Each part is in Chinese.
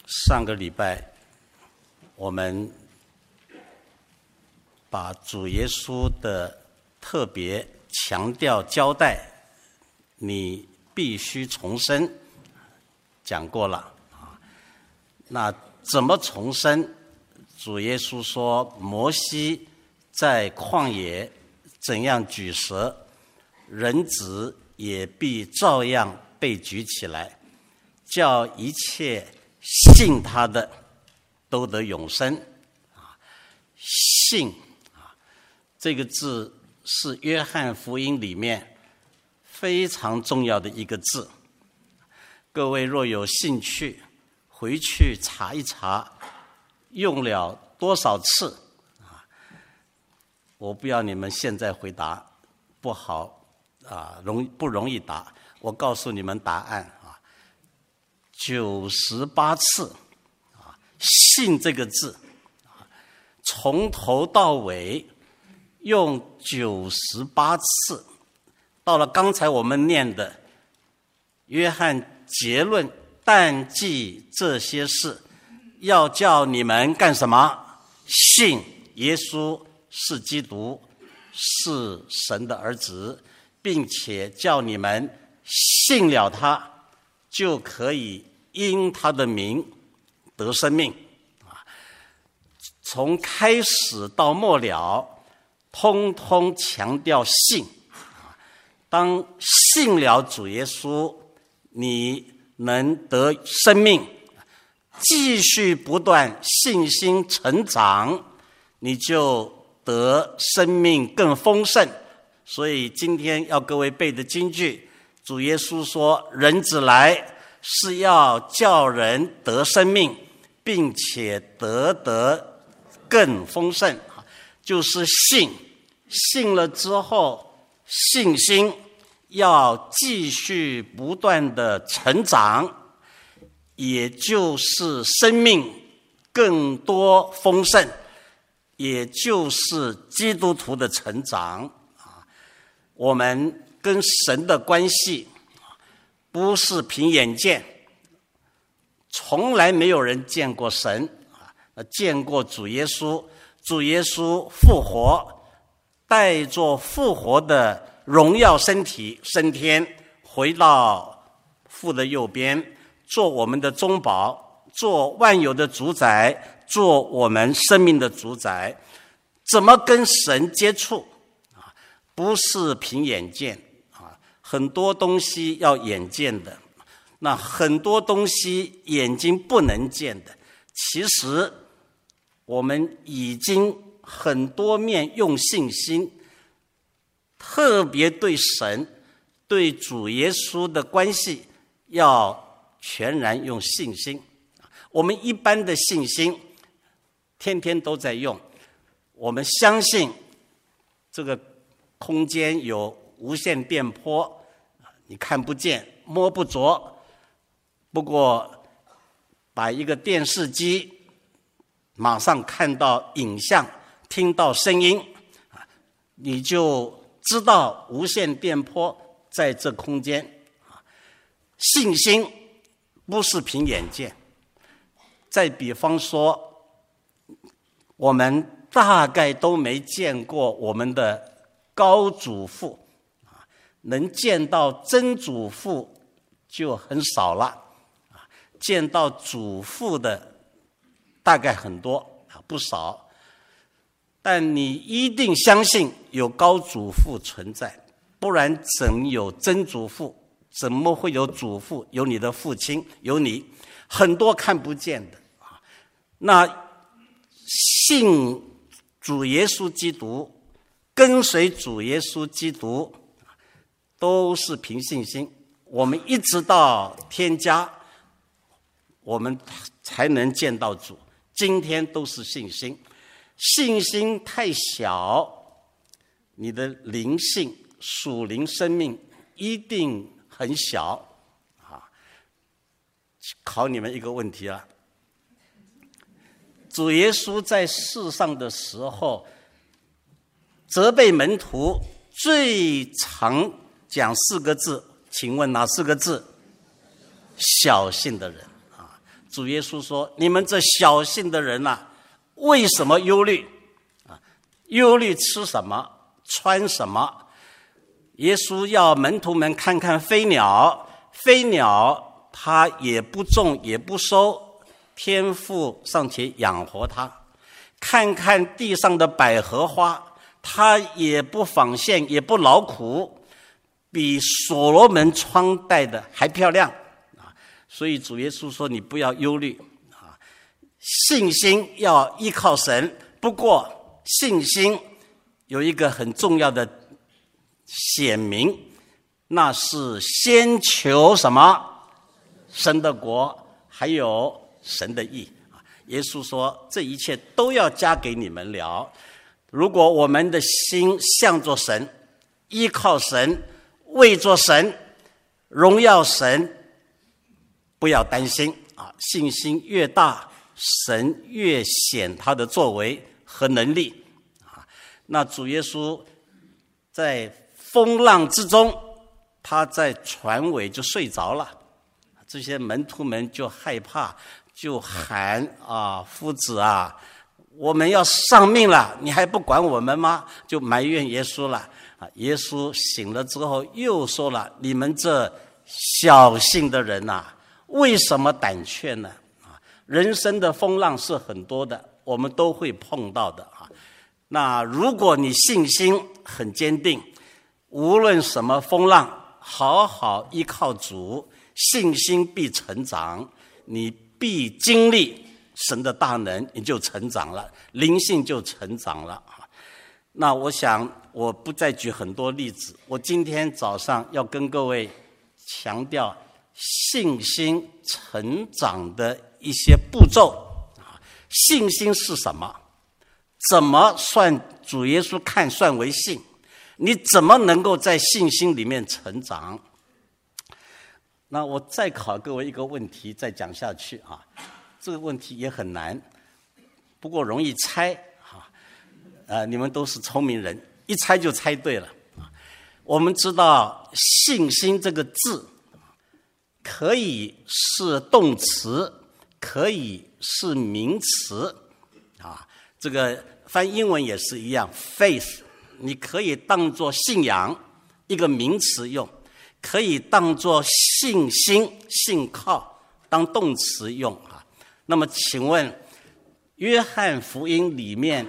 上个礼拜，我们把主耶稣的特别强调交代，你必须重生，讲过了啊。那怎么重生？主耶稣说，摩西在旷野怎样举蛇，人子也必照样被举起来，叫一切信他的都得永生。信这个字是约翰福音里面非常重要的一个字。各位若有兴趣，回去查一查用了多少次。我不要你们现在回答，不好不容易答。我告诉你们答案98次信这个字从头到尾用98次。到了刚才我们念的约翰结论，但记这些事，要叫你们干什么？信耶稣是基督，是神的儿子，并且叫你们信了他，就可以因他的名得生命。从开始到末了，通通强调信。当信了主耶稣，你能得生命，继续不断信心成长，你就得生命更丰盛。所以今天要各位背的金句，主耶稣说，人子来是要叫人得生命，并且得更丰盛。就是信了之后，信心要继续不断的成长，也就是生命更多丰盛，也就是基督徒的成长。我们跟神的关系不是凭眼见，从来没有人见过神，见过主耶稣。主耶稣复活，带着复活的荣耀身体升天，回到父的右边，做我们的中保，做万有的主宰，做我们生命的主宰。怎么跟神接触？不是凭眼见，很多东西要眼见的，那很多东西眼睛不能见的。其实我们已经很多面用信心，特别对神对主耶稣的关系要全然用信心。我们一般的信心天天都在用，我们相信这个空间有无线电波，你看不见摸不着，不过把一个电视机马上看到影像，听到声音，你就知道无线电波在这空间。信心不是凭眼见。再比方说，我们大概都没见过我们的高祖父，能见到曾祖父就很少了，见到祖父的大概很多，不少。但你一定相信有高祖父存在，不然怎有曾祖父？怎么会有祖父？有你的父亲，有你，很多看不见的。那信主耶稣基督，跟随主耶稣基督，都是凭信心。我们一直到天家，我们才能见到主。今天都是信心。信心太小，你的灵性属灵生命一定很小。考你们一个问题了，主耶稣在世上的时候，责备门徒最常讲4个字，请问哪4个字？小信的人。 主耶稣说：“你们这小信的人啊，为什么忧虑？忧虑吃什么，穿什么？”耶稣要门徒们看看飞鸟，飞鸟它也不种也不收，天父尚且养活它。看看地上的百合花，它也不纺线也不劳苦，比所罗门穿戴的还漂亮。所以主耶稣说：“你不要忧虑信心要依靠神。不过信心有一个很重要的显明，那是先求什么？神的国，还有神的义。”耶稣说：“这一切都要加给你们了。如果我们的心向着神，依靠神，为着神，荣耀神，不要担心信心越大，神越显他的作为和能力那主耶稣在风浪之中，他在船尾就睡着了，这些门徒们就害怕，就喊夫子啊，我们要丧命了，你还不管我们吗？就埋怨耶稣了耶稣醒了之后又说了：“你们这小信的人为什么胆怯呢？”人生的风浪是很多的，我们都会碰到的那如果你信心很坚定，无论什么风浪，好好依靠主，信心必成长，你必经历神的大能，你就成长了，灵性就成长了那我想我不再举很多例子，我今天早上要跟各位强调信心成长的一些步骤信心是什么？怎么算主耶稣看算为信？你怎么能够在信心里面成长？那我再考各位一个问题，再讲下去这个问题也很难，不过容易猜你们都是聪明人，一猜就猜对了我们知道信心这个字可以是动词，可以是名词这个翻英文也是一样 faith 你可以当作信仰一个名词用，可以当作信心信靠当动词用那么请问约翰福音里面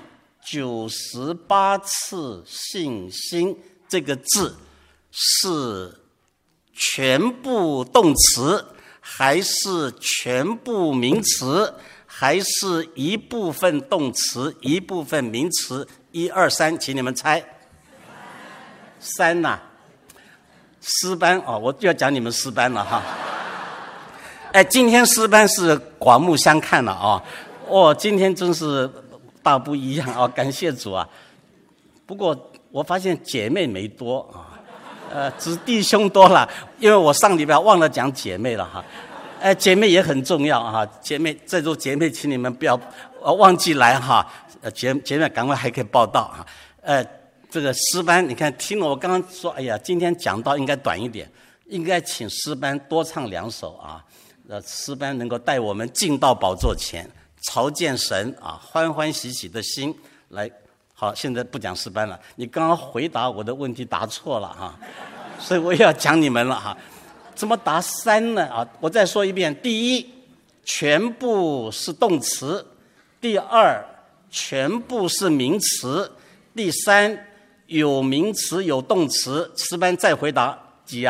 98次信心这个字是全部动词，还是全部名词，还是一部分动词一部分名词？1、2、3，请你们猜。3诗班我就要讲你们诗班了今天诗班是刮目相看了今天真是大不一样感谢主不过我发现姐妹没多只弟兄多了，因为我上礼拜忘了讲姐妹了姐妹也很重要姐妹在座姐妹，请你们不要忘记来姐妹赶快还可以报道这个诗班，你看听了我刚刚说，哎呀，今天讲道应该短一点，应该请诗班多唱2首诗班能够带我们进到宝座前，朝见神欢欢喜喜的心来。好，现在不讲诗班了，你刚刚回答我的问题答错了所以我也要讲你们了怎么答3呢我再说一遍：第一，全部是动词；第二，全部是名词；第三，有名词有动词。诗班再回答几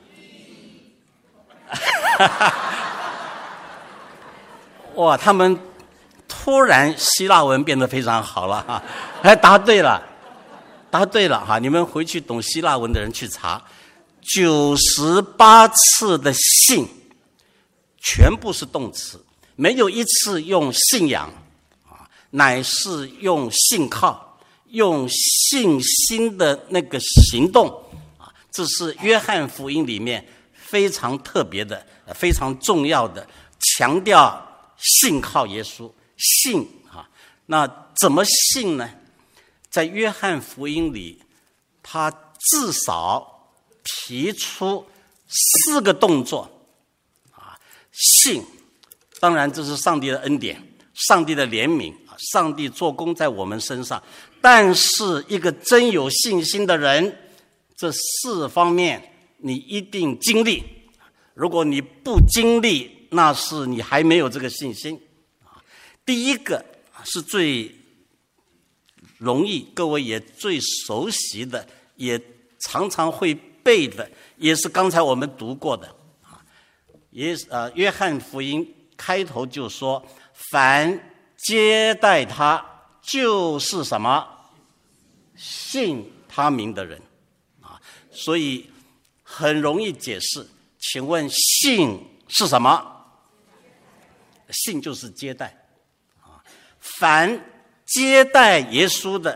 哇，他们突然希腊文变得非常好了答对了你们回去懂希腊文的人去查，98次的信全部是动词，没有一次用信仰乃是用信靠，用信心的那个行动这是约翰福音里面非常特别的非常重要的，强调信靠耶稣信那怎么信呢？在约翰福音里他至少提出4个动作信当然这是上帝的恩典，上帝的怜悯，上帝做工在我们身上。但是一个真有信心的人，这4方面你一定经历。如果你不经历，那是你还没有这个信心。第一个是最容易，各位也最熟悉的，也常常会背的，也是刚才我们读过的。约翰福音开头就说，凡接待他就是什么？信他名的人。所以很容易解释。请问信是什么？信就是接待。凡接待耶稣的，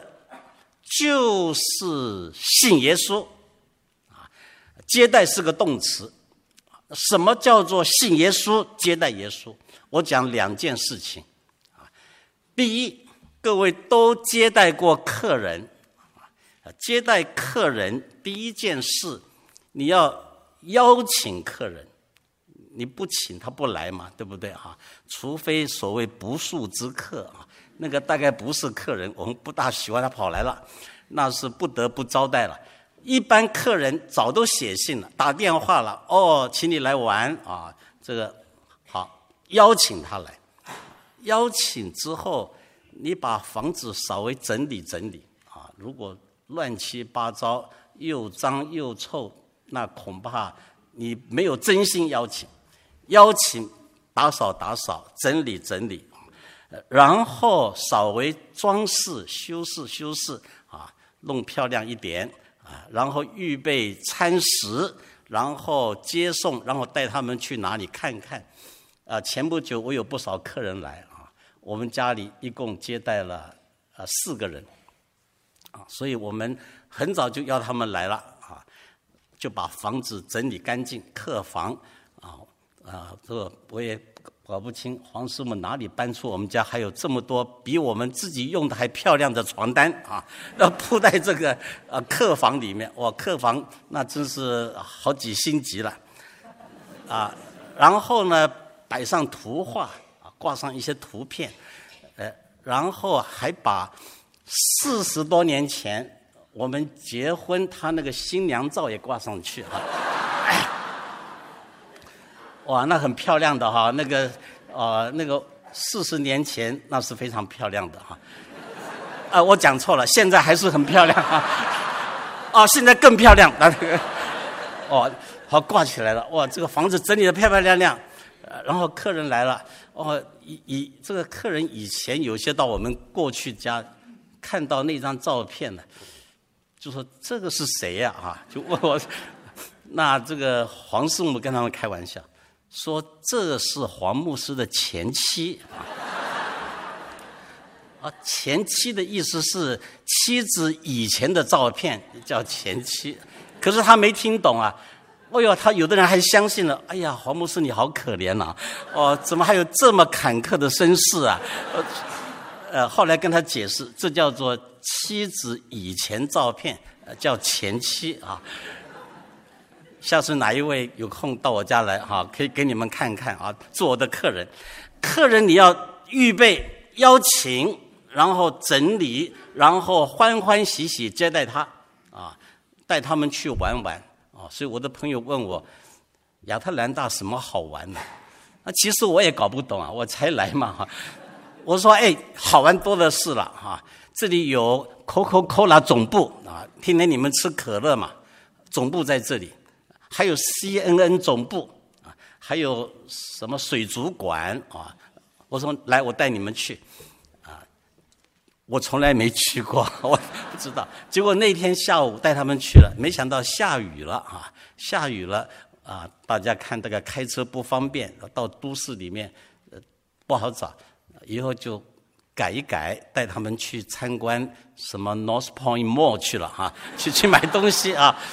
就是信耶稣。接待是个动词。什么叫做信耶稣、接待耶稣？我讲2件事情。第一，各位都接待过客人。接待客人第一件事，你要邀请客人。你不请他不来嘛，对不对啊？除非所谓不速之客啊，那个大概不是客人，我们不大喜欢他跑来了，那是不得不招待了。一般客人早都写信了，打电话了，请你来玩啊，这个好，邀请他来。邀请之后，你把房子稍微整理整理啊，如果乱七八糟、又脏又臭，那恐怕你没有真心邀请。邀请打扫打扫，整理整理，然后稍微装饰修饰啊，弄漂亮一点啊，然后预备餐食，然后接送，然后带他们去哪里看看。前不久我有不少客人来啊，我们家里一共接待了4个人啊，所以我们很早就要他们来了啊，就把房子整理干净，客房这个我也搞不清黄师母哪里搬出我们家还有这么多比我们自己用的还漂亮的床单啊，要铺在这个客房里面。客房那真是好几星级了啊！然后呢，摆上图画啊，挂上一些图片，然后还把40多年前我们结婚他那个新娘照也挂上去啊。哇，那很漂亮的哈，那个40年前那是非常漂亮的哈。我讲错了，现在还是很漂亮啊。现在更漂亮，好挂起来了。哇，这个房子整理得漂漂亮亮。然后客人来了，这个客人以前有些到我们过去家，看到那张照片呢，就说这个是谁呀？就问我，那这个黄师母跟他们开玩笑。说这是黄牧师的前妻前妻的意思是妻子以前的照片叫前妻，可是他没听懂啊。他有的人还相信了。哎呀，黄牧师你好可怜啊！怎么还有这么坎坷的身世啊？后来跟他解释，这叫做妻子以前照片，叫前妻啊。下次哪一位有空到我家来可以给你们看看啊，做我的客人。客人你要预备邀请，然后整理，然后欢欢喜喜接待他啊，带他们去玩玩啊。所以我的朋友问我，亚特兰大什么好玩的？其实我也搞不懂啊，我才来嘛我说好玩多的是了这里有 Coca-Cola 总部啊，天天你们吃可乐嘛，总部在这里。还有 CNN 总部还有什么水族馆我说来，我带你们去我从来没去过，我不知道。结果那天下午带他们去了，没想到下雨了大家看这个开车不方便，到都市里面不好找，以后就改一改，带他们去参观什么 North Point Mall 去了去买东西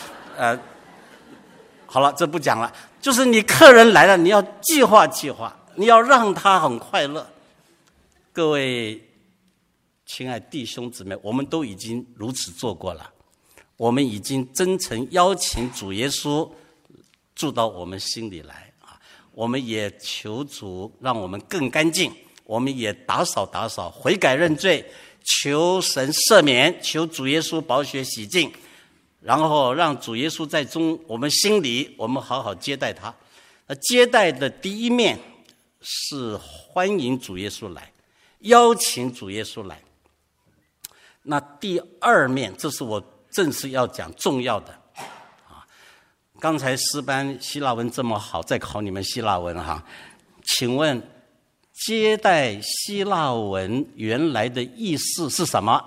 好了，这不讲了。就是你客人来了，你要计划计划，你要让他很快乐。各位亲爱弟兄姊妹，我们都已经如此做过了，我们已经真诚邀请主耶稣住到我们心里来我们也求主让我们更干净，我们也打扫打扫，悔改认罪，求神赦免，求主耶稣宝血洗净，然后让主耶稣在我们心里，我们好好接待他。接待的第一面是欢迎主耶稣来，邀请主耶稣来。那第二面，这是我正式要讲重要的啊。刚才诗班希腊文这么好，再考你们希腊文哈。请问接待希腊文原来的意思是什么？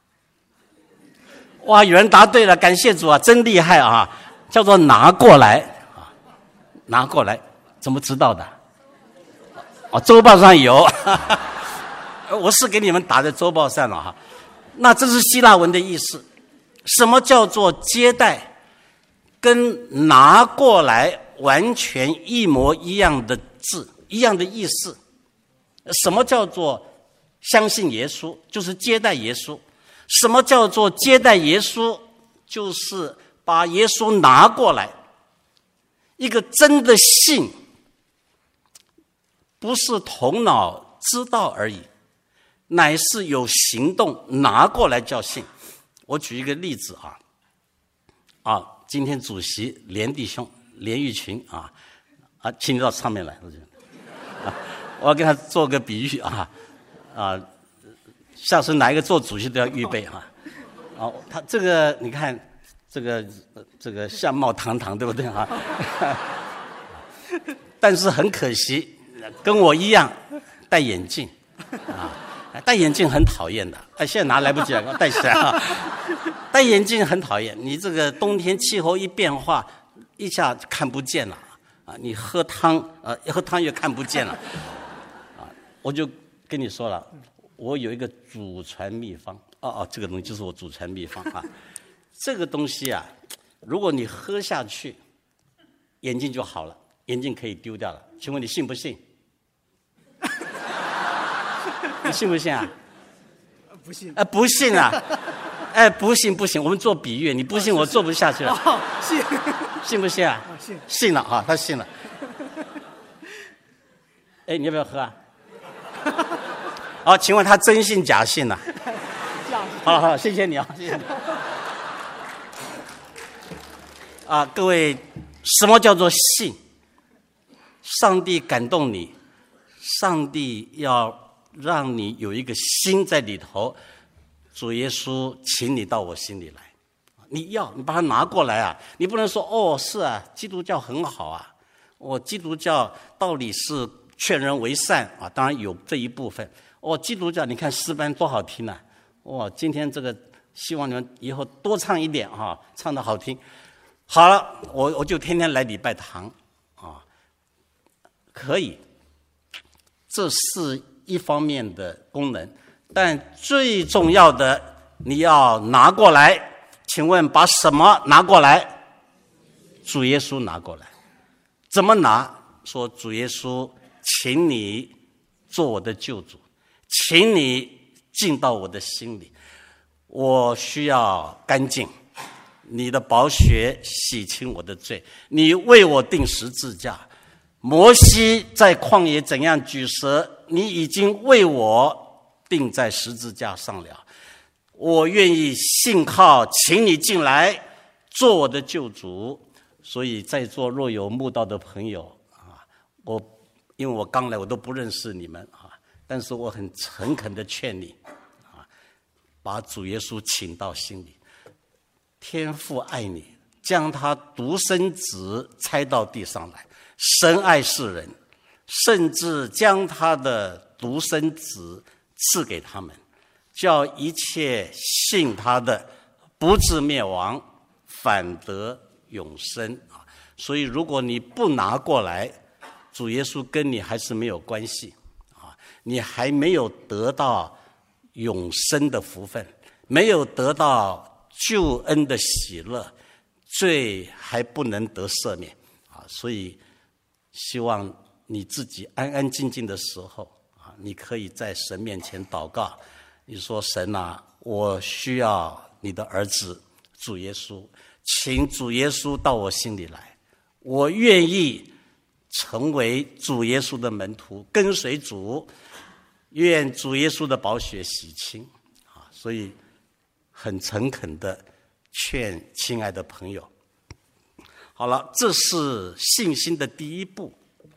哇，有人答对了，感谢主啊，真厉害啊！叫做拿过来啊，拿过来，怎么知道的？哦，周报上有，我是给你们打在周报上了哈。那这是希腊文的意思。什么叫做接待？跟拿过来完全一模一样的字，一样的意思。什么叫做相信耶稣？就是接待耶稣。什么叫做接待耶稣？就是把耶稣拿过来。一个真的信，不是头脑知道而已，乃是有行动拿过来叫信。我举一个例子今天主席连弟兄连玉群请你到上面来，我要跟他做个比喻下次哪一个做主席都要预备他这个你看这个相貌堂堂，对不对但是很可惜，跟我一样戴眼镜戴眼镜很讨厌的，现在拿来不及了，戴起来戴眼镜很讨厌，你这个冬天气候一变化，一下看不见了你喝汤也看不见了我就跟你说了，我有一个祖传秘方这个东西就是我祖传秘方这个东西如果你喝下去，眼睛就好了，眼睛可以丢掉了。请问你信不信？你信不信不信。 不信不信，我们做比喻，你不信我做不下去了。 信。 信不信信。 信了他信了。你要不要喝请问他真信假信呢？好，谢谢你谢谢你。各位，什么叫做信？上帝感动你，上帝要让你有一个心在里头。主耶稣，请你到我心里来。你把它拿过来你不能说是基督教很好基督教道理是劝人为善当然有这一部分。基督教你看诗班多好听今天这个希望你们以后多唱一点唱得好听。好了，我就天天来礼拜堂可以，这是一方面的功能，但最重要的你要拿过来。请问把什么拿过来？主耶稣拿过来。怎么拿？说主耶稣，请你做我的救主，请你进到我的心里，我需要干净，你的宝血洗清我的罪，你为我钉十字架。摩西在旷野怎样举蛇，你已经为我钉在十字架上了。我愿意信靠，请你进来做我的救主。所以在座若有慕道的朋友因为我刚来我都不认识你们但是我很诚恳的劝你把主耶稣请到心里。天父爱你，将他独生子差到地上来。神爱世人，甚至将他的独生子赐给他们，叫一切信他的不至灭亡，反得永生所以如果你不拿过来，主耶稣跟你还是没有关系你还没有得到永生的福分，没有得到救恩的喜乐，罪还不能得赦免所以希望你自己安安静静的时候你可以在神面前祷告。你说神我需要你的儿子主耶稣，请主耶稣到我心里来，我愿意成为主耶稣的门徒，跟随主，愿主耶稣的宝血洗清啊！所以很诚恳的劝亲爱的朋友，好了，这是信心的第一步，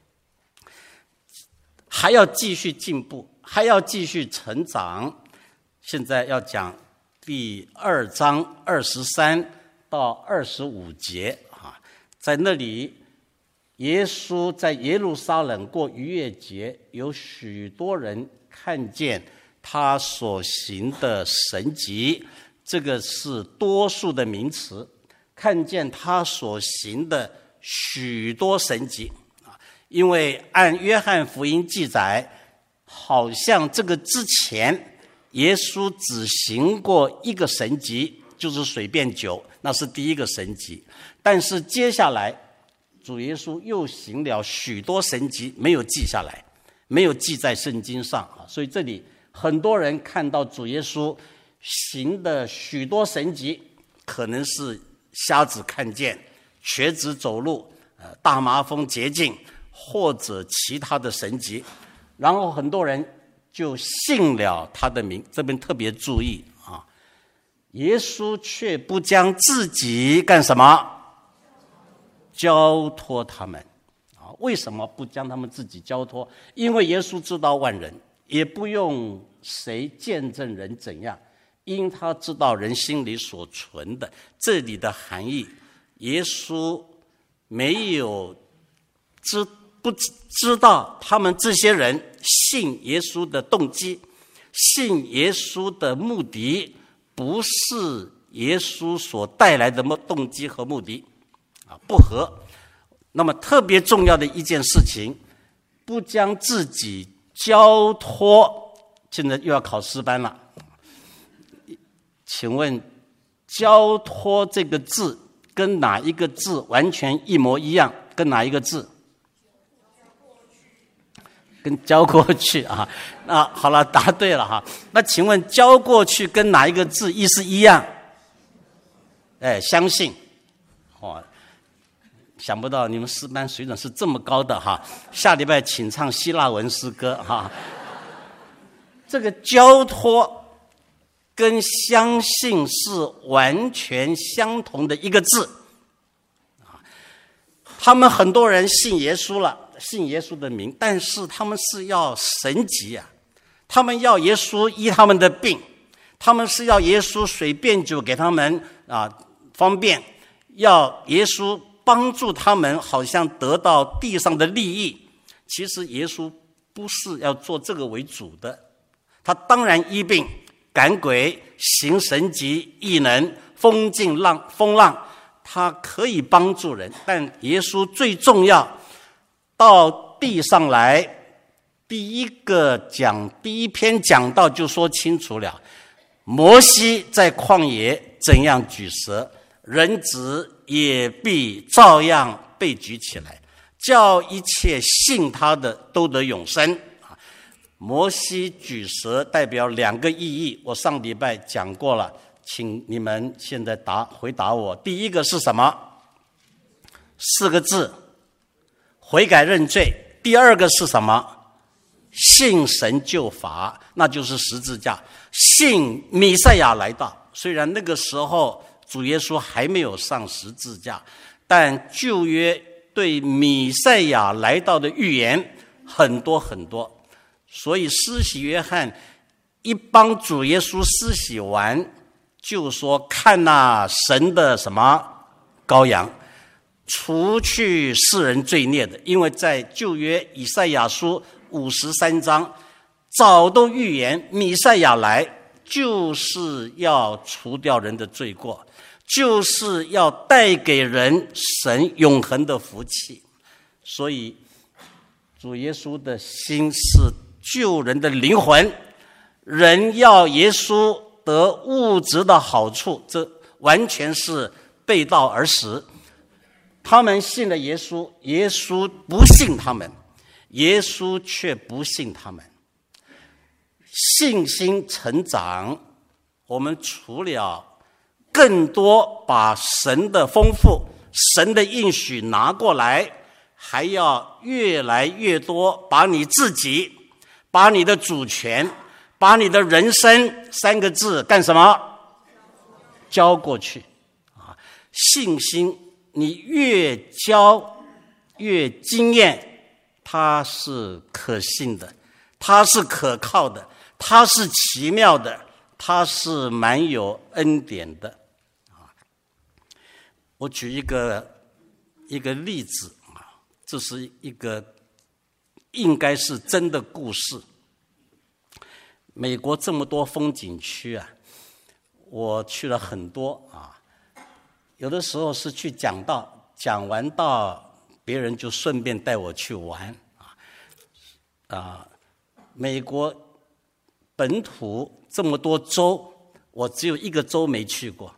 还要继续进步，还要继续成长。现在要讲第2章23到25节啊，在那里，耶稣在耶路撒冷过逾越节，有许多人看见他所行的神迹，这个是多数的名词，看见他所行的许多神迹啊，因为按约翰福音记载，好像这个之前耶稣只行过一个神迹，就是水变酒，那是第一个神迹。但是接下来主耶稣又行了许多神迹，没有记下来，没有记在圣经上啊。所以这里很多人看到主耶稣行的许多神迹，可能是瞎子看见、瘸子走路、大麻风洁净，或者其他的神迹，然后很多人就信了他的名。这边特别注意啊，耶稣却不将自己干什么？交托他们啊？为什么不将他们自己交托？因为耶稣知道万人，也不用谁见证人怎样，因他知道人心里所存的。这里的含义，耶稣没有不知道他们这些人信耶稣的动机，信耶稣的目的不是耶稣所带来的动机和目的啊，不合。那么特别重要的一件事情，不将自己交托。现在又要考诗班了，请问交托这个字跟哪一个字完全一模一样？跟哪一个字？跟交过去啊。那好了，答对了哈。那请问交过去跟哪一个字意思一样？相信。想不到你们诗班水准是这么高的哈。下礼拜请唱希腊文诗歌哈。这个交托跟相信是完全相同的一个字。他们很多人信耶稣了，信耶稣的名，但是他们是要神迹啊，他们要耶稣医他们的病，他们是要耶稣水变酒给他们方便，要耶稣帮助他们好像得到地上的利益。其实耶稣不是要做这个为主的，他当然医病、赶鬼、行神迹、异能、风静风浪，他可以帮助人。但耶稣最重要，到地上来，第一篇讲道就说清楚了，摩西在旷野怎样举蛇，人子也必照样被举起来，叫一切信他的都得永生。摩西举蛇代表2个意义，我上礼拜讲过了，请你们现在回答我。第一个是什么？4个字，悔改认罪。第二个是什么？信神救罚，那就是十字架。信弥赛亚来到，虽然那个时候主耶稣还没有上十字架，但旧约对弥赛亚来到的预言很多很多。所以施洗约翰一帮主耶稣施洗完，就说看哪，神的什么羔羊，除去世人罪孽的。因为在旧约以赛亚书53章早都预言弥赛亚来就是要除掉人的罪过，就是要带给人神永恒的福气。所以主耶稣的心是救人的灵魂，人要耶稣得物质的好处，这完全是背道而驰。他们信了耶稣，耶稣不信他们，耶稣却不信他们。信心成长，我们除了更多把神的丰富、神的应许拿过来， 还要越来越多把你自己、把你的主权、把你的人生3个字干什么？交过去啊！信心你越交越经验，它是可信的，它是可靠的，它是奇妙的，它是蛮有恩典的啊！我举一个例子啊，这是一个应该是真的故事。美国这么多风景区啊，我去了很多啊。有的时候是去讲道，讲完道，别人就顺便带我去玩啊。美国本土这么多州，我只有一个州没去过，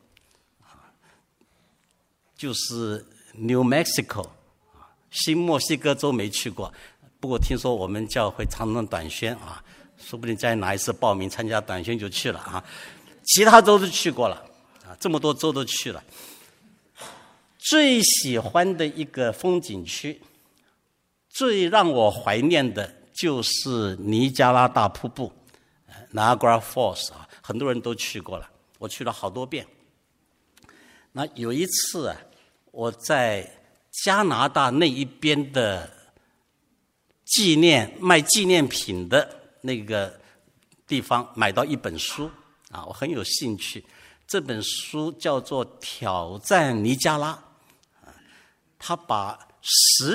就是 New Mexico， 新墨西哥州没去过。不过听说我们教会常常短宣啊，说不定在哪一次报名参加短宣就去了啊。其他州都去过了啊，这么多州都去了。最喜欢的一个风景区，最让我怀念的就是尼加拉大瀑布 Niagara Falls 啊，很多人都去过了，我去了好多遍。那有一次啊，我在加拿大那一边的卖纪念品的那个地方买到一本书啊，我很有兴趣。这本书叫做《挑战尼加拉》，他把十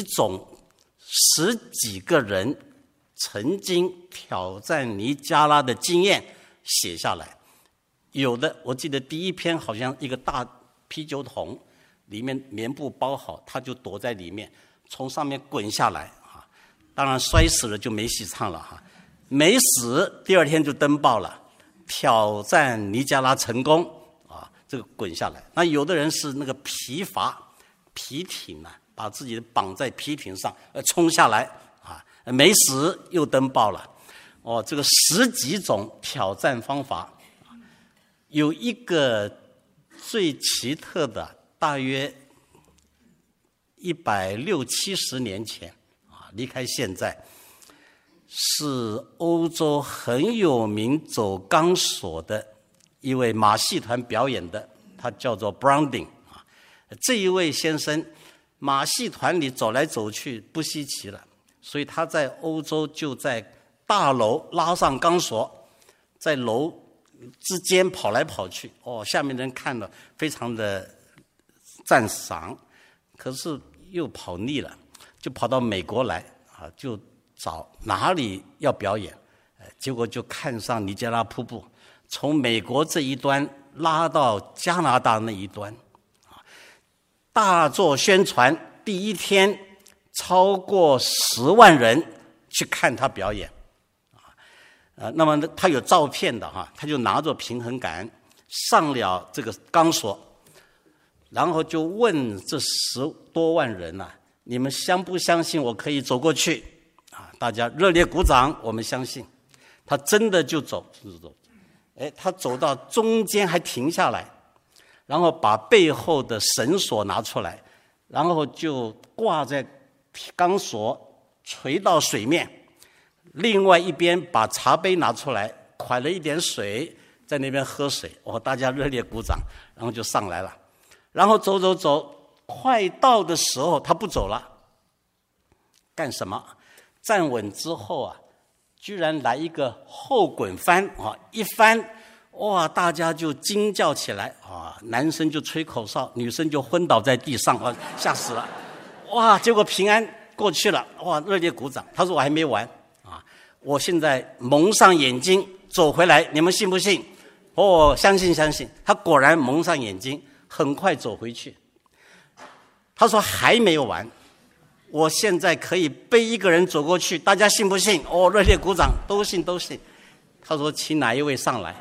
几个人曾经挑战尼加拉的经验写下来。有的我记得第一篇好像一个大啤酒桶，里面棉布包好，他就躲在里面，从上面滚下来啊！当然摔死了就没戏唱了哈，没死，第2天就登报了，挑战尼加拉成功啊！这个滚下来，那有的人是那个皮艇啊，把自己绑在皮艇上，冲下来啊，没死又登报了。哦，这个10几种挑战方法，有一个最奇特的，大约160、70年前啊，离开现在，是欧洲很有名走钢索的一位马戏团表演的，他叫做 Browning 啊。这一位先生马戏团里走来走去不稀奇了，所以他在欧洲就在大楼拉上钢索，在楼之间跑来跑去，下面人看了非常的赞赏，可是又跑腻了，就跑到美国来啊，就找哪里要表演，结果就看上尼加拉瀑布，从美国这一端拉到加拿大那一端，大做宣传，第1天超过10万人去看他表演。那么他有照片的哈，他就拿着平衡杆上了这个钢索，然后就问这10多万人啊，你们相不相信我可以走过去啊？大家热烈鼓掌，我们相信。他真的就走，他走到中间还停下来，然后把背后的绳索拿出来，然后就挂在钢索垂到水面。另外一边把茶杯拿出来，蒯了一点水，在那边喝水，大家热烈鼓掌，然后就上来了，然后走，快到的时候他不走了，干什么？站稳之后啊，居然来一个后滚翻啊！一翻，哇，大家就惊叫起来啊！男生就吹口哨，女生就昏倒在地上啊，吓死了！哇，结果平安过去了，哇，热烈鼓掌。他说我还没完。我现在蒙上眼睛走回来，你们信不信？相信。他果然蒙上眼睛，很快走回去。他说还没有完，我现在可以背一个人走过去，大家信不信？热烈鼓掌，都信。他说请哪一位上来？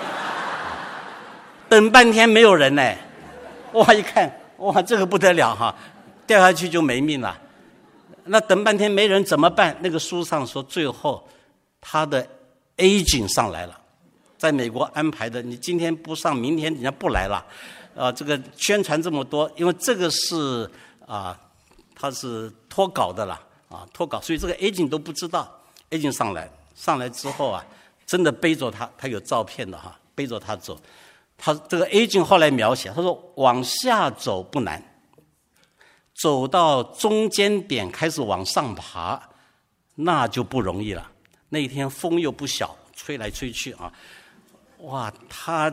等半天没有人呢，一看，这个不得了哈，掉下去就没命了。那等半天没人怎么办？那个书上说，最后他的 agent 上来了，在美国安排的，你今天不上，明天人家不来了。这个宣传这么多，因为这个是他是脱稿的啦，脱稿，所以这个 agent 都不知道。agent 上来之后啊，真的背着他有照片的背着他走。他这个 agent 后来描写，他说往下走不难，走到中间点开始往上爬，那就不容易了。那一天风又不小，吹来吹去哇，他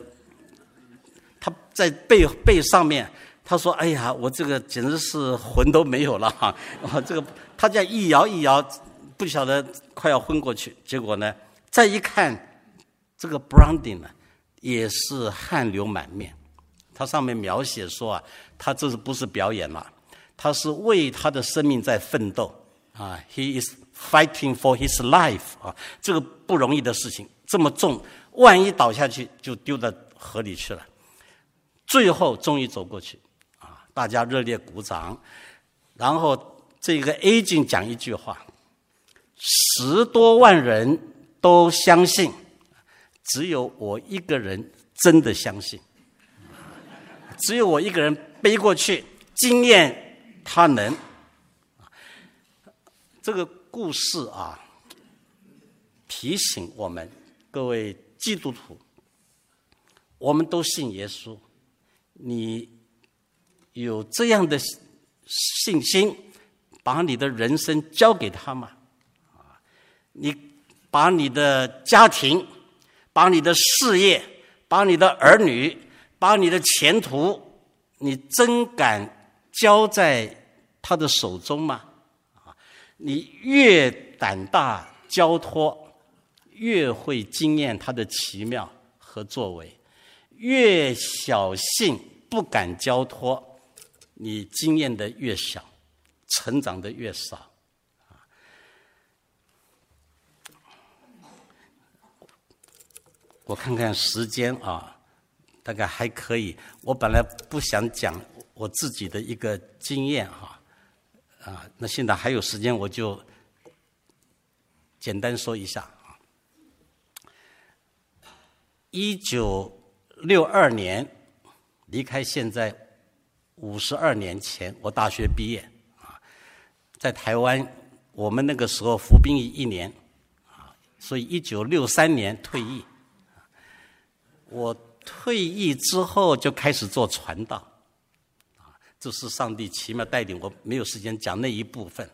在背上面，他说：“哎呀，我这个简直是魂都没有了这个他这样一摇一摇，不晓得快要昏过去。结果呢，再一看，这个 Branding 呢，也是汗流满面。他上面描写说他这不是表演了，他是为他的生命在奋斗He is fighting for his life 这个不容易的事情，这么重，万一倒下去就丢到河里去了。最后终于走过去大家热烈鼓掌。然后这个 agent 讲一句话：10多万人都相信，只有我一个人真的相信，只有我一个人背过去，经验他能。这个故事提醒我们各位基督徒，我们都信耶稣，你有这样的信心，把你的人生交给他吗？你把你的家庭，把你的事业，把你的儿女，把你的前途，你真敢交在他的手中吗？你越胆大交托，越会经验他的奇妙和作为；越小信不敢交托，你经验的越小，成长的越少。我看看时间大概还可以。我本来不想讲我自己的一个经验那现在还有时间，我就简单说一下1962年离开现在52年前，我大学毕业在台湾，我们那个时候服兵役1年所以1963年退役。我退役之后就开始做传道这是上帝奇妙带领，我没有时间讲那一部分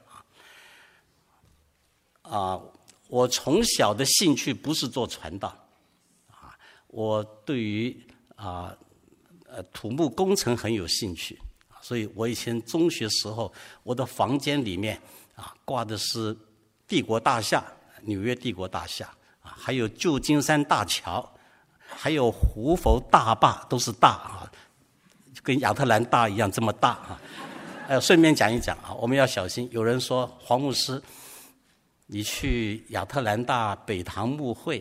我从小的兴趣不是做传道我对于土木工程很有兴趣，所以我以前中学时候，我的房间里面挂的是帝国大厦，纽约帝国大厦还有旧金山大桥，还有胡佛大坝，都是大跟亚特兰大一样这么大顺便讲一讲我们要小心。有人说黄牧师，你去亚特兰大北堂牧会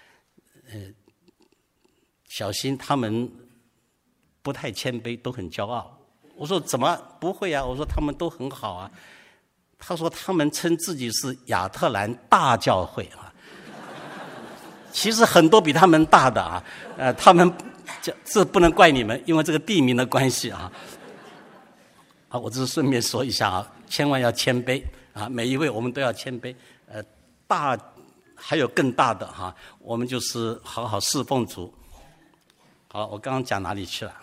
小心他们不太谦卑，都很骄傲。我说怎么不会我说他们都很好他说他们称自己是亚特兰大教会其实很多比他们大的他们这不能怪你们，因为这个地名的关系我只是顺便说一下千万要谦卑每一位我们都要谦卑大还有更大的我们就是好好侍奉主。好，我刚刚讲哪里去了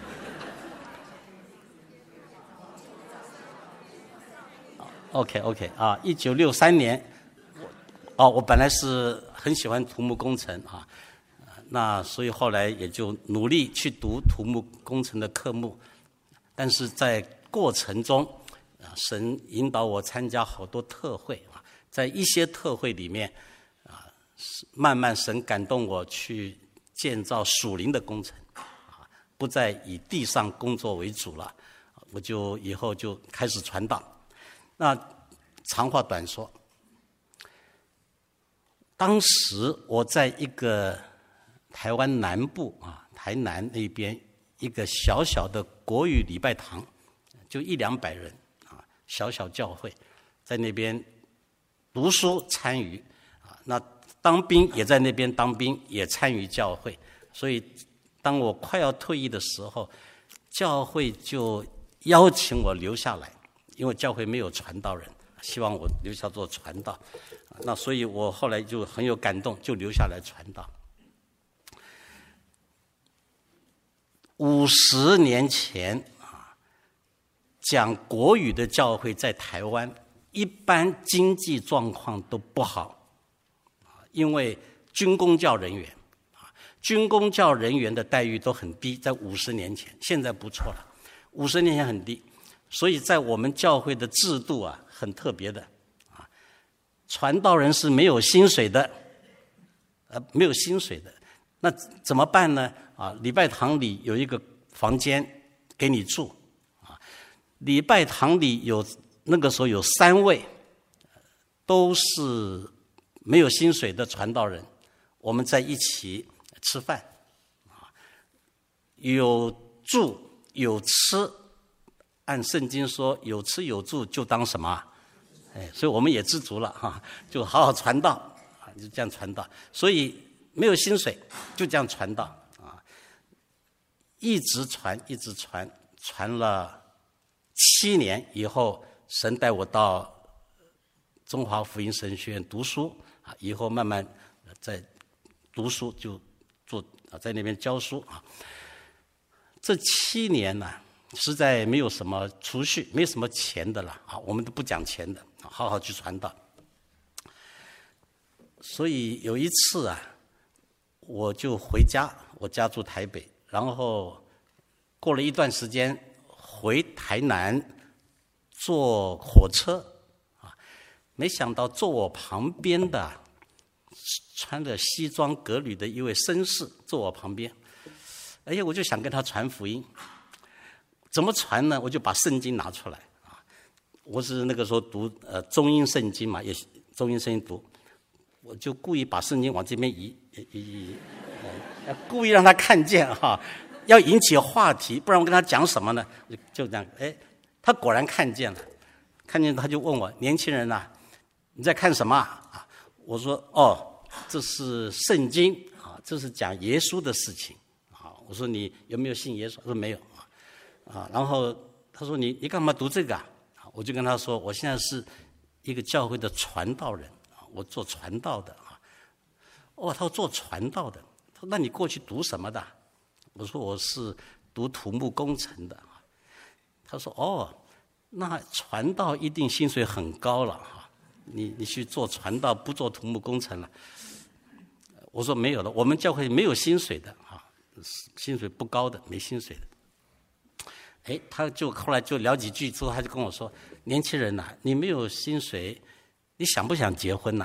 OK 1963年我本来是很喜欢土木工程那所以后来也就努力去读土木工程的科目，但是在过程中神引导我参加好多特会在一些特会里面慢慢神感动我去建造属灵的工程不再以地上工作为主了，我就以后就开始传道。那长话短说，当时我在一个台湾南部台南那边一个小小的国语礼拜堂，就100-200人小小教会，在那边读书参与那当兵也在那边当兵，也参与教会。所以当我快要退役的时候，教会就邀请我留下来因为教会没有传道人，希望我留下做传道。那所以我后来就很有感动，就留下来传道。50年前讲国语的教会在台湾，一般经济状况都不好，因为军公教人员，军公教人员的待遇都很低，在50年前，现在不错了，50年前很低，所以在我们教会的制度很特别的，传道人是没有薪水的，没有薪水的，那怎么办呢？礼拜堂里有一个房间给你住，礼拜堂里那个时候有3位，都是没有薪水的传道人，我们在一起吃饭，有住有吃，按圣经说有吃有住就当什么？所以我们也知足了就好好传道，就这样传道，所以没有薪水，就这样传道一直传，一直传，传了7年以后，神带我到中华福音神学院读书以后慢慢在读书，就在那边教书这7年呢，实在没有什么储蓄，没有什么钱的了我们都不讲钱的，好好去传道。所以有一次我就回家，我家住台北，然后过了一段时间回台南坐火车没想到坐我旁边的穿着西装革履的一位绅士坐我旁边，我就想跟他传福音。怎么传呢？我就把圣经拿出来我是那个时候读中英圣经嘛，也中英圣经读，我就故意把圣经往这边移，故意让他看见要引起话题，不然我跟他讲什么呢？就这样，他果然看见了，看见他就问我：“年轻人你在看什么我说：“这是圣经这是讲耶稣的事情我说：“你有没有信耶稣？”他说：“没有然后他说：“你干嘛读这个我就跟他说：“我现在是一个教会的传道人我做传道的他说：“做传道的。”他说：“那你过去读什么的？”我说：“我是读土木工程的。”他说：“那传道一定薪水很高了你去做传道，不做土木工程了。”我说：“没有了，我们教会没有薪水的薪水不高的，没薪水的。”他就后来就聊几句之后，他就跟我说：“年轻人你没有薪水，你想不想结婚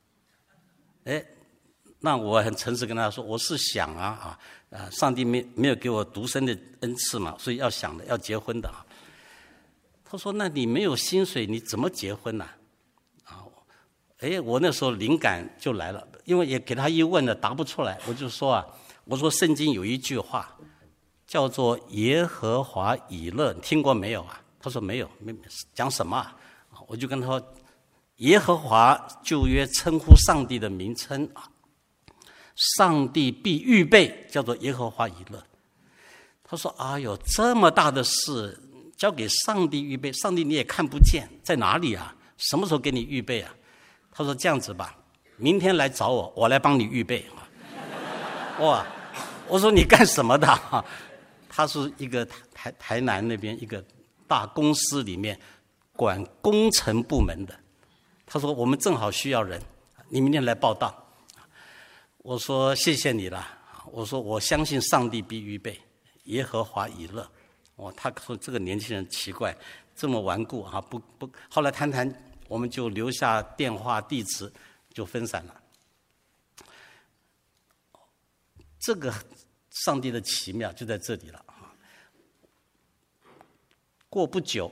那我很诚实跟他说：“我是想上帝没有给我独生的恩赐嘛，所以要想的，要结婚的他说：“那你没有薪水，你怎么结婚呢？”我那时候灵感就来了，因为也给他一问了，答不出来，我就说我说圣经有一句话叫做耶和华以勒，听过没有他说没有，讲什么我就跟他说，耶和华旧约称呼上帝的名称上帝必预备，叫做耶和华以勒。他说：“哎呦，这么大的事交给上帝预备，上帝你也看不见，在哪里什么时候给你预备他说：“这样子吧，明天来找我，我来帮你预备。”哇！我说：“你干什么的他是一个台南那边一个大公司里面管工程部门的。他说：“我们正好需要人，你明天来报道。”我说：“谢谢你了。”我说：“我相信上帝必预备，耶和华以勒。”他说：“这个年轻人奇怪，这么顽固不。”后来谈谈，我们就留下电话地址，就分散了。这个上帝的奇妙就在这里了过不久，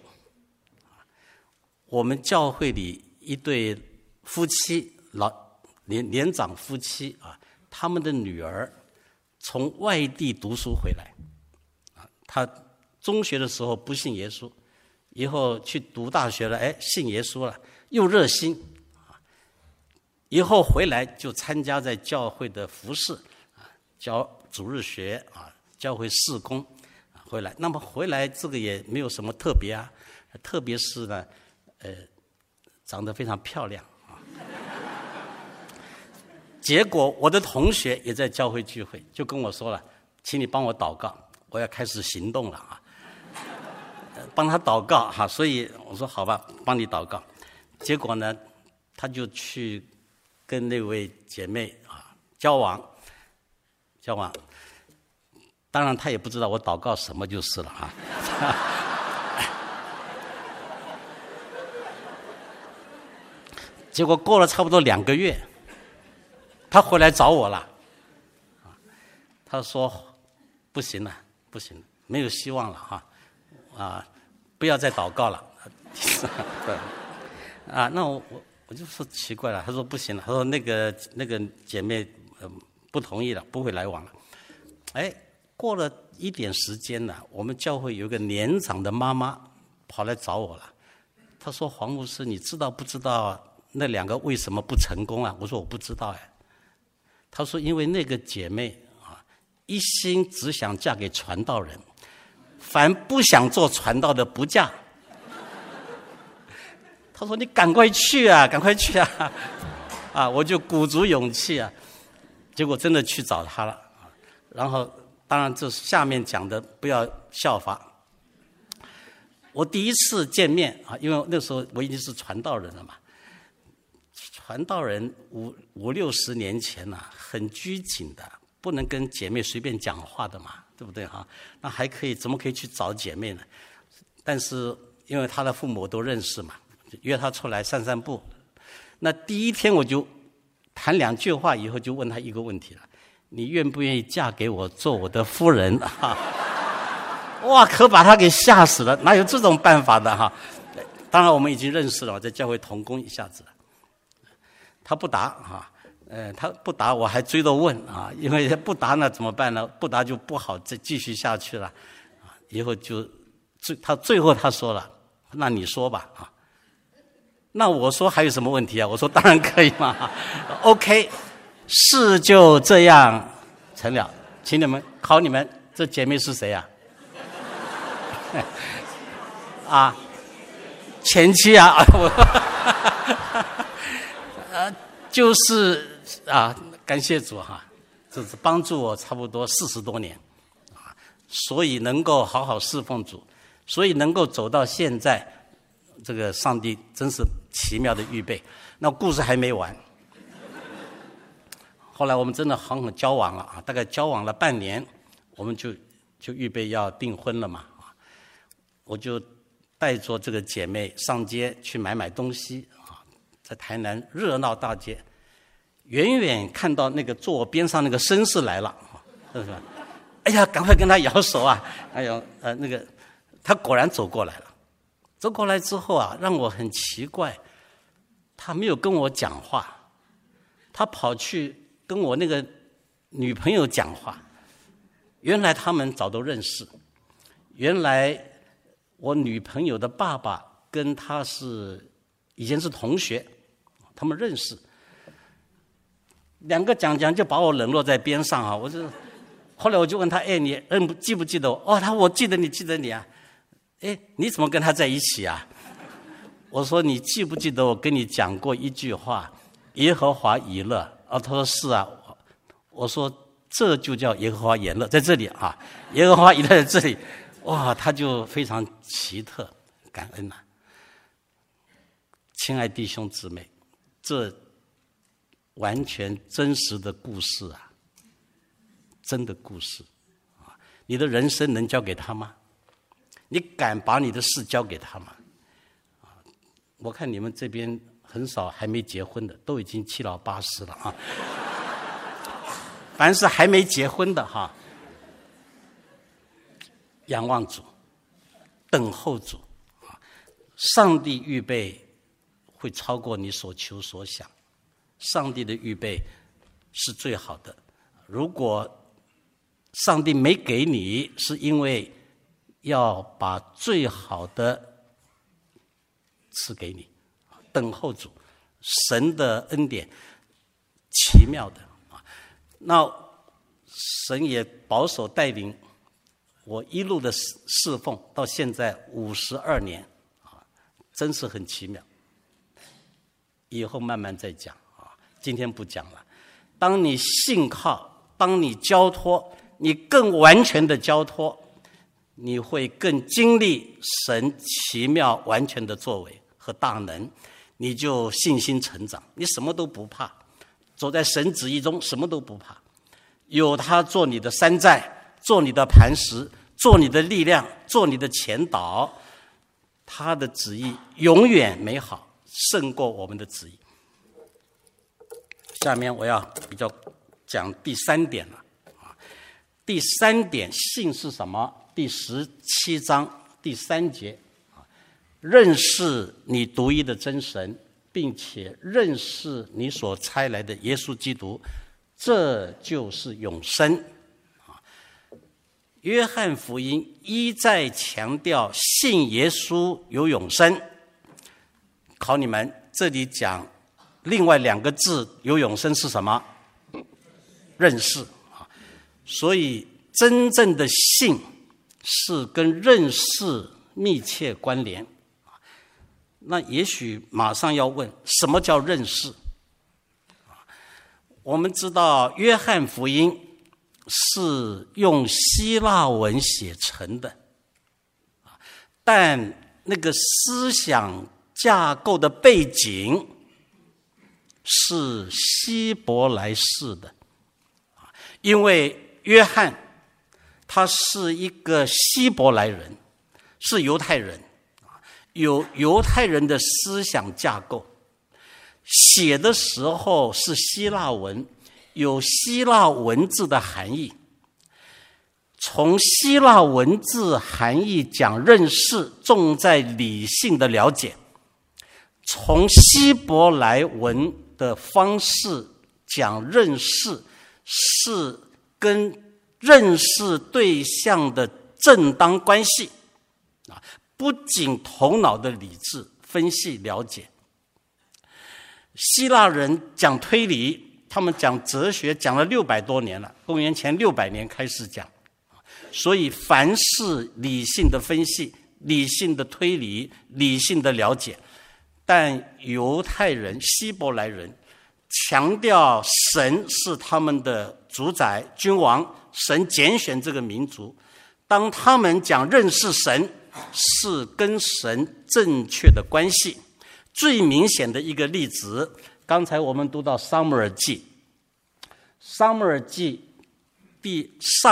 我们教会里一对夫妻年长夫妻他们的女儿从外地读书回来他中学的时候不信耶稣，以后去读大学了信耶稣了，又热心以后回来就参加在教会的服事教主日学教会事工回来。那么回来这个也没有什么特别特别是呢，长得非常漂亮啊。结果我的同学也在教会聚会，就跟我说了，请你帮我祷告，我要开始行动了啊。帮他祷告哈，所以我说好吧，帮你祷告。结果呢，他就去跟那位姐妹啊交往。当然他也不知道我祷告什么就是了哈。结果过了差不多2个月，他回来找我了。他说不行了，没有希望了哈，不要再祷告了。那我就说奇怪了，他说不行了，他说那个姐妹不同意了，不会来往了。过了一点时间呢，我们教会有个年长的妈妈跑来找我了。她说黄牧师，你知道不知道那2个为什么不成功啊？我说我不知道。她说因为那个姐妹一心只想嫁给传道人，凡不想做传道的不嫁。她说你赶快去啊，我就鼓足勇气啊，结果真的去找她了。然后当然这下面讲的不要效法。我第一次见面因为那时候我已经是传道人了嘛。传道人50-60年前很拘谨的，不能跟姐妹随便讲话的嘛，对不对哈？那还可以，怎么可以去找姐妹呢？但是因为她的父母都认识嘛，约她出来散步。那第一天我就谈2句话以后，就问她一个问题了：你愿不愿意嫁给我做我的夫人啊？哇，可把她给吓死了，哪有这种办法的哈？当然我们已经认识了，在教会同工一下子了。他不答他不答，我还追着问因为不答呢怎么办呢？不答就不好再继续下去了以后就最后他说了，那你说吧那我说还有什么问题啊？我说当然可以嘛OK， 事就这样成了。请你们考你们，这姐妹是谁前妻就是感谢主这是帮助我差不多40多年所以能够好好侍奉主，所以能够走到现在，这个上帝真是奇妙的预备。那故事还没完，后来我们真的好好交往了大概交往了半年，我们就预备要订婚了嘛我就带着这个姐妹上街去买东西在台南热闹大街，远远看到那个坐我边上那个绅士来了，是吧？哎呀，赶快跟他摇手他果然走过来了。走过来之后让我很奇怪，他没有跟我讲话，他跑去跟我那个女朋友讲话。原来他们早都认识，原来我女朋友的爸爸跟他以前是同学，他们认识。2个讲就把我冷落在边上后来我就问他，你记不记得我？他我记得你你怎么跟他在一起啊？我说你记不记得我跟你讲过一句话，耶和华以勒？他说是我说这就叫耶和华以勒，在这里耶和华以勒在这里。哇，他就非常奇特，感恩亲爱弟兄姊妹，这完全真实的故事真的故事你的人生能交给他吗？你敢把你的事交给他吗？我看你们这边很少还没结婚的，都已经7老80了凡是还没结婚的仰望主，等候主上帝预备会超过你所求所想，上帝的预备是最好的。如果上帝没给你，是因为要把最好的赐给你。等候主，神的恩典奇妙的那神也保守带领我一路的侍奉，到现在52年真是很奇妙。以后慢慢再讲啊，今天不讲了。当你信靠，当你交托，你更完全的交托，你会更经历神奇妙完全的作为和大能，你就信心成长，你什么都不怕，走在神旨意中什么都不怕，有他做你的山寨，做你的磐石，做你的力量，做你的前导，他的旨意永远美好，胜过我们的旨意。下面我要比较讲第3点了。第3点，信是什么？第17章第3节，认识你独一的真神，并且认识你所差来的耶稣基督，这就是永生。约翰福音一再强调信耶稣有永生。考你们，这里讲另外2个字有永生是什么？认识。所以真正的信是跟认识密切关联。那也许马上要问，什么叫认识？我们知道约翰福音是用希腊文写成的，但那个思想架构的背景是希伯来式的。因为约翰他是一个希伯来人，是犹太人，有犹太人的思想架构，写的时候是希腊文，有希腊文字的含义。从希腊文字含义讲认识，重在理性的了解；从希伯来文的方式讲认识，是跟认识对象的正当关系，不仅头脑的理智分析了解。希腊人讲推理，他们讲哲学讲了600多年了，公元前600年开始讲，所以凡是理性的分析、理性的推理、理性的了解。但犹太人、希伯来人强调神是他们的主宰君王，神拣选这个民族。当他们讲认识神，是跟神正确的关系。最明显的一个例子，刚才我们读到撒母耳记，撒母耳记第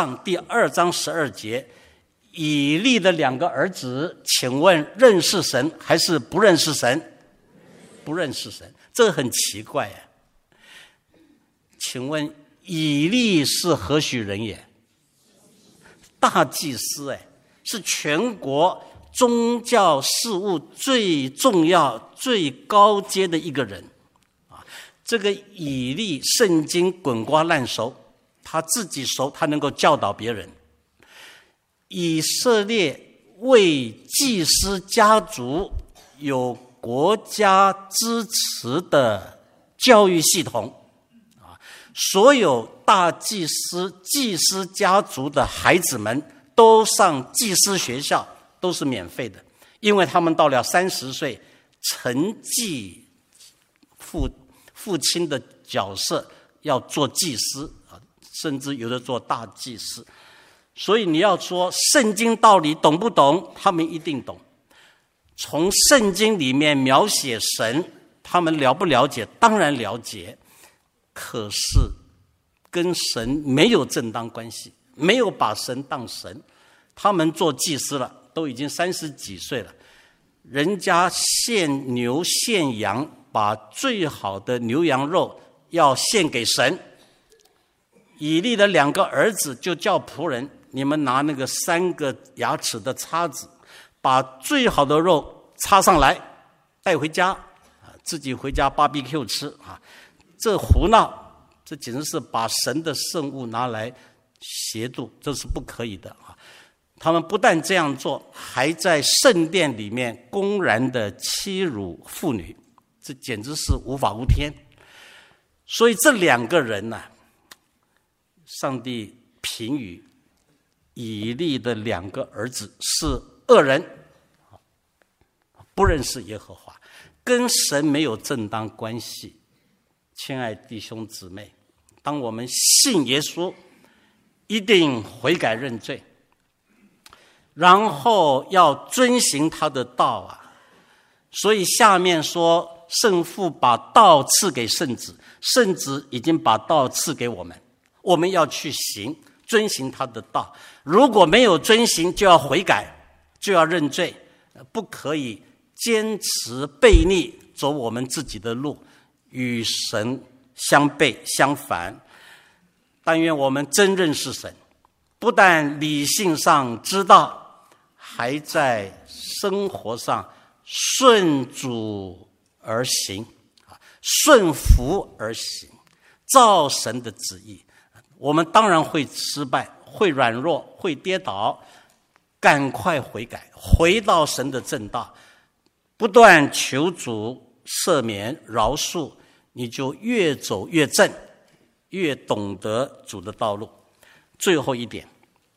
2章12节，以利的2个儿子，请问认识神还是不认识神？不认识神，这个很奇怪呀。请问以利是何许人也？大祭司，是全国宗教事务最重要、最高阶的一个人。这个以利圣经滚瓜烂熟，他自己熟，他能够教导别人。以色列为祭司家族有国家支持的教育系统，所有大祭司、祭司家族的孩子们都上祭司学校，都是免费的，因为他们到了30岁，承继父亲的角色，要做祭司，甚至有的做大祭司。所以你要说圣经道理懂不懂？他们一定懂。从圣经里面描写神，他们了不了解？当然了解。可是跟神没有正当关系，没有把神当神。他们做祭司了，都已经30几岁了，人家献牛献羊，把最好的牛羊肉要献给神。以利的2个儿子就叫仆人，你们拿那个3个牙齿的叉子，把最好的肉插上来，带回家，自己回家 BBQ 吃。这胡闹，这简直是把神的圣物拿来邪度，这是不可以的。他们不但这样做，还在圣殿里面公然的欺辱妇女，这简直是无法无天。所以这2个人上帝评语以利的2个儿子是恶人， 不认识耶和华，跟神没有正当关系。亲爱弟兄姊妹，当我们信耶稣，一定悔改认罪，然后要遵行他的道啊。所以下面说，圣父把道赐给圣子，圣子已经把道赐给我们，我们要去行，遵行他的道。如果没有遵行，就要悔改，就要认罪，不可以坚持悖逆，走我们自己的路，与神相悖相反。但愿我们真认识神，不但理性上知道，还在生活上顺主而行，顺服而行，照神的旨意。我们当然会失败，会软弱，会跌倒，赶快悔改，回到神的正道，不断求主赦免饶恕，你就越走越正，越懂得主的道路。最后一点，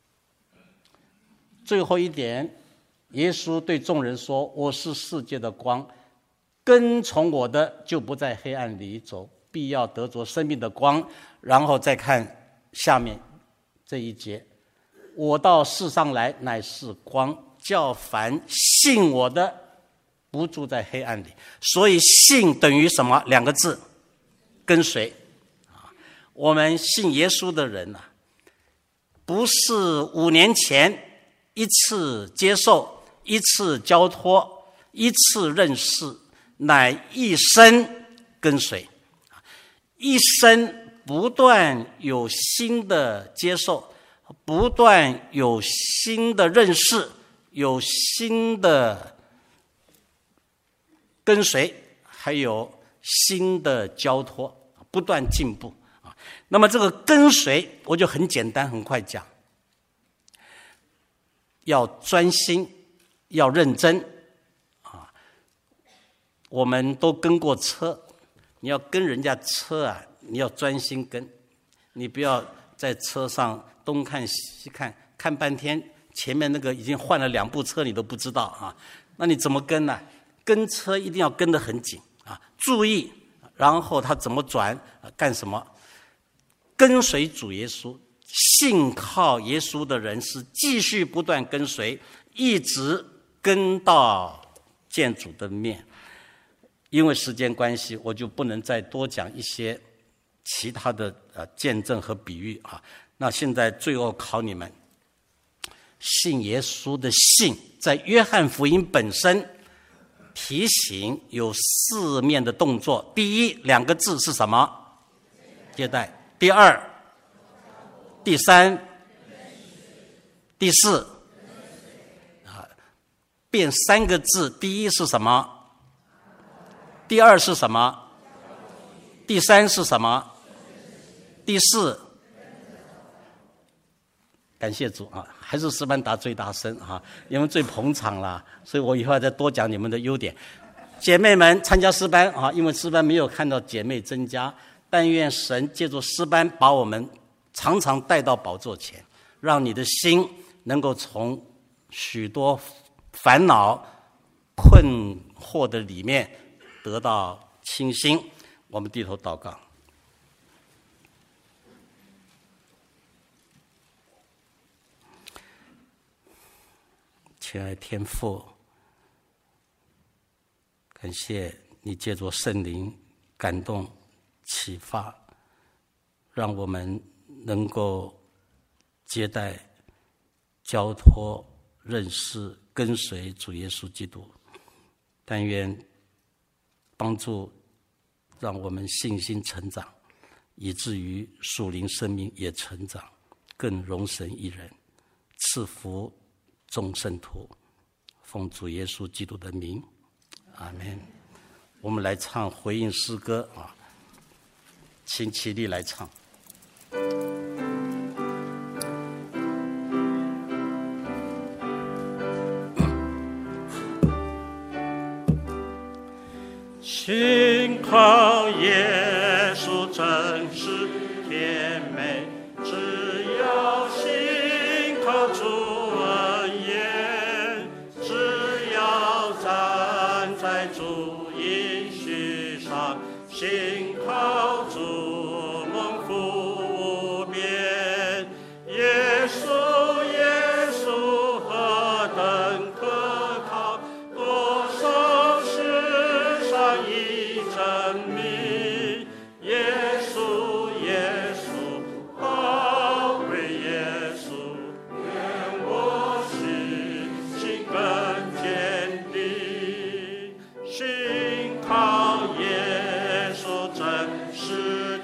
耶稣对众人说，我是世界的光，跟从我的就不在黑暗里走，必要得着生命的光。然后再看下面这一节，我到世上来乃是光，叫凡信我的不住在黑暗里。所以信等于什么？两个字，跟随。我们信耶稣的人啊，不是5年前一次接受，一次交托，一次认识，乃一生跟随，一生不断有新的接受，不断有新的认识，有新的跟随，还有新的交托，不断进步。那么这个跟随我就很简单很快讲，要专心，要认真啊。我们都跟过车，你要跟人家车啊，你要专心跟，你不要在车上东看西看，看半天前面那个已经换了2部车你都不知道啊，那你怎么跟呢？跟车一定要跟得很紧啊，注意，然后他怎么转干什么。跟随主耶稣，信靠耶稣的人是继续不断跟随，一直跟到见主的面。因为时间关系，我就不能再多讲一些其他的见证和比喻啊。那现在最后考你们，信耶稣的信，在约翰福音本身提醒有4面的动作。第一2个字是什么？接待。第2、第3、第4，变3个字。第一是什么？第2是什么？第3是什么？第4，感谢主啊！还是斯班达最大声啊，因为最捧场了，所以我以后要再多讲你们的优点。姐妹们参加诗班啊，因为诗班没有看到姐妹增加。但愿神借助诗班把我们常常带到宝座前，让你的心能够从许多烦恼困惑的里面得到清新。我们低头祷告。亲爱的天父，感谢你借助圣灵感动启发，让我们能够接待、交托、认识、跟随主耶稣基督。但愿帮助让我们信心成长，以至于属灵生命也成长，更荣神一人。赐福众圣徒，奉主耶稣基督的名，阿们。我们来唱回应诗歌啊，请起立来唱。信靠耶稣真是甜美，只要信靠主恩言，只要在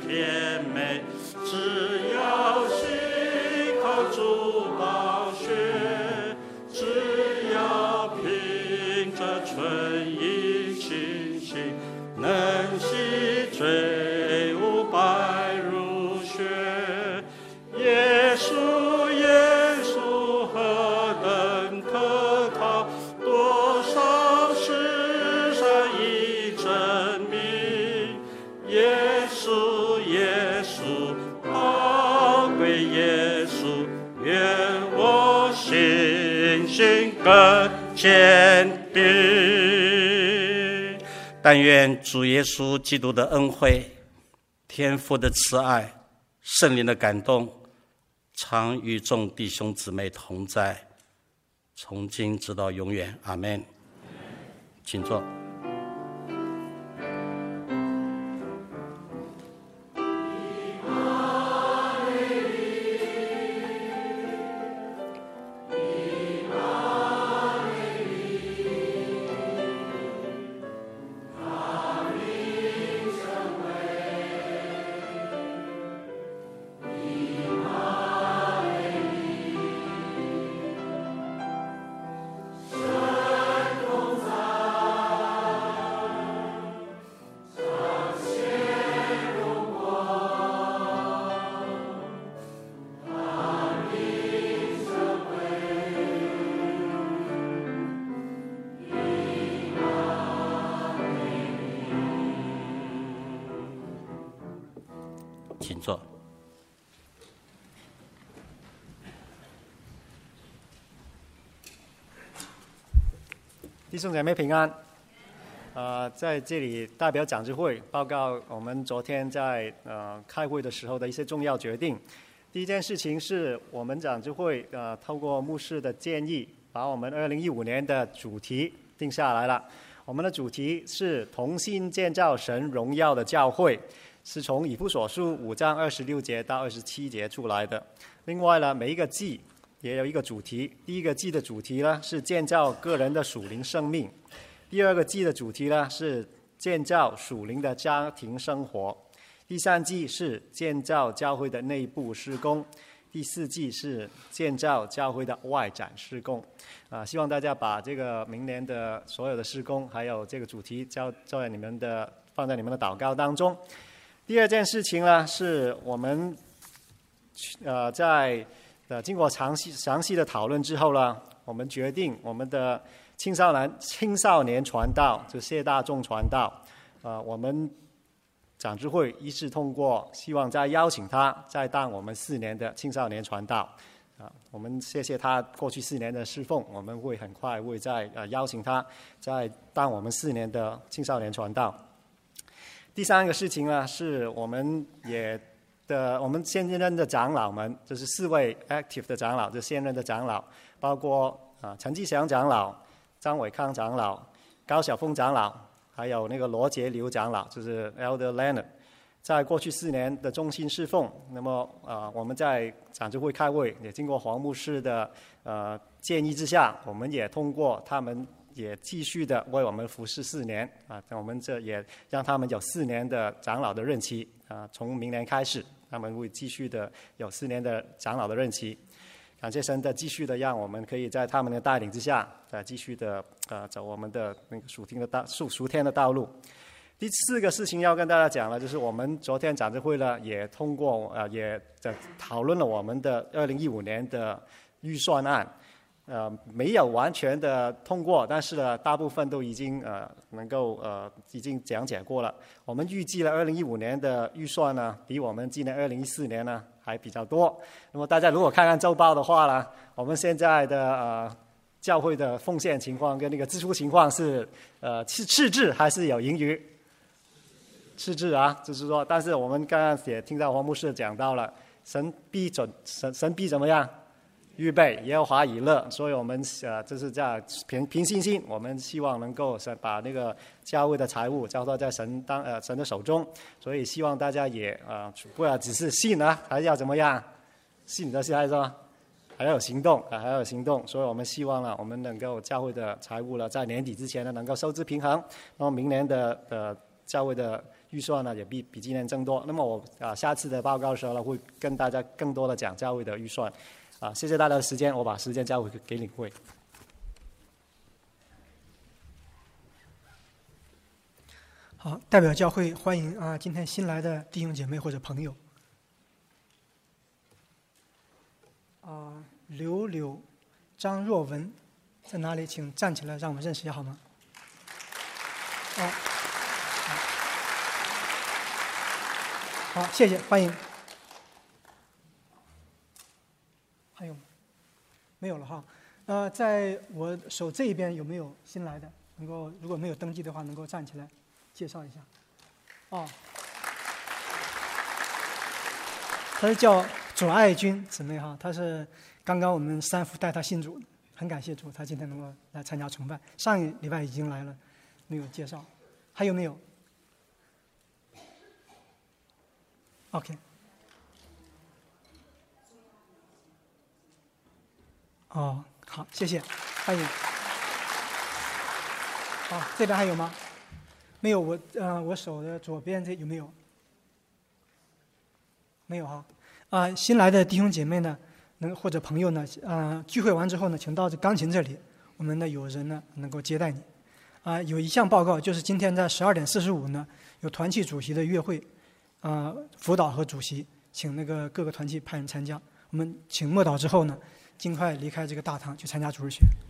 甜美，只要信靠主宝血，只要凭着纯一清心，能洗罪污白如雪。耶稣，耶稣何等可靠，多少世上已证明。耶稣，耶稣，宝贵耶稣，愿我信心更坚定。但愿主耶稣基督的恩惠、天父的慈爱、圣灵的感动，常与众弟兄姊妹同在，从今直到永远。阿们。请坐。请坐。 弟兄姐妹平安。在这里代表长执会报告我们昨天在开会的时候的一些重要决定。第一件事情是我们长执会透过牧师的建议，把我们2015年的主题定下来了。我们的主题是同心建造神荣耀的教会，是从以弗所书5章26节到27节出来的。另外呢，每一个季也有一个主题。第一个季的主题呢是建造个人的属灵生命，第二个季的主题呢是建造属灵的家庭生活，第三季是建造教会的内部施工，第四季是建造教会的外展施工。希望大家把这个明年的所有的施工还有这个主题放在你们的祷告当中。第二件事情呢，是我们在经过详细的讨论之后呢，我们决定我们的青少年传道，就谢大众传道，我们长执会一致通过，希望再邀请他再当我们4年的青少年传道。我们谢谢他过去4年的侍奉，我们会很快会再邀请他再当我们4年的青少年传道。第三个事情呢，是我们现任的长老们，就是4位 active 的长老，就现任的长老，包括陈继祥长老、张伟康长老、高晓峰长老，还有那个罗杰刘长老，就是 Elder Leonard， 在过去4年的忠心侍奉。那么我们在长执会开会，也经过黄牧师的建议之下，我们也通过他们也继续的为我们服侍4年我们这也让他们有4年的长老的任期从明年开始，他们会继续的有4年的长老的任期。感谢神的继续的让我们可以在他们的带领之下，继续的走我们的那个属天的道路。第4个事情要跟大家讲了，就是我们昨天长执会呢也通过也讨论了我们的2015年的预算案。没有完全的通过，但是呢，大部分都已经能够已经讲解过了。我们预计了2015年的预算呢，比我们今年2014年呢还比较多。那么大家如果看看周报的话呢，我们现在的教会的奉献情况跟那个支出情况是赤字还是有盈余？赤字就是说，但是我们刚刚也听到黄牧师讲到了，神必怎么样？预备耶和华以乐，所以我们就是在凭信心，我们希望能够把那个教会的财务交托在神的手中。所以希望大家也不要只是信还要怎么样？信的是还是说还要有行动还要有行动。所以我们希望呢，我们能够教会的财务呢，在年底之前呢能够收支平衡。那么明年的教会的预算呢也比今年增多。那么我下次的报告的时候呢，会跟大家更多的讲教会的预算。谢谢大家的时间，我把时间交回给领会。 好，代表教会欢迎今天新来的弟兄姐妹或者朋友。柳柳、张若文在哪里？请站起来，让我们认识一下好吗？好，谢谢，欢迎。还有吗？没有了哈。在我手这一边有没有新来的？能够如果没有登记的话，能够站起来介绍一下。他是叫左爱君姊妹哈，他是刚刚我们三福带他信主，很感谢主，他今天能够来参加崇拜。上一礼拜已经来了，没有介绍。还有没有 ？OK。好，谢谢，欢迎。好，这边还有吗？没有，我手的左边这有没有？没有哈。新来的弟兄姐妹呢，或者朋友呢，聚会完之后呢，请到这钢琴这里，我们的友人呢能够接待你。有一项报告，就是今天在12点45呢，有团契主席的约会，辅导和主席，请那个各个团契派人参加。我们请默祷之后呢，尽快离开这个大堂去参加主日学。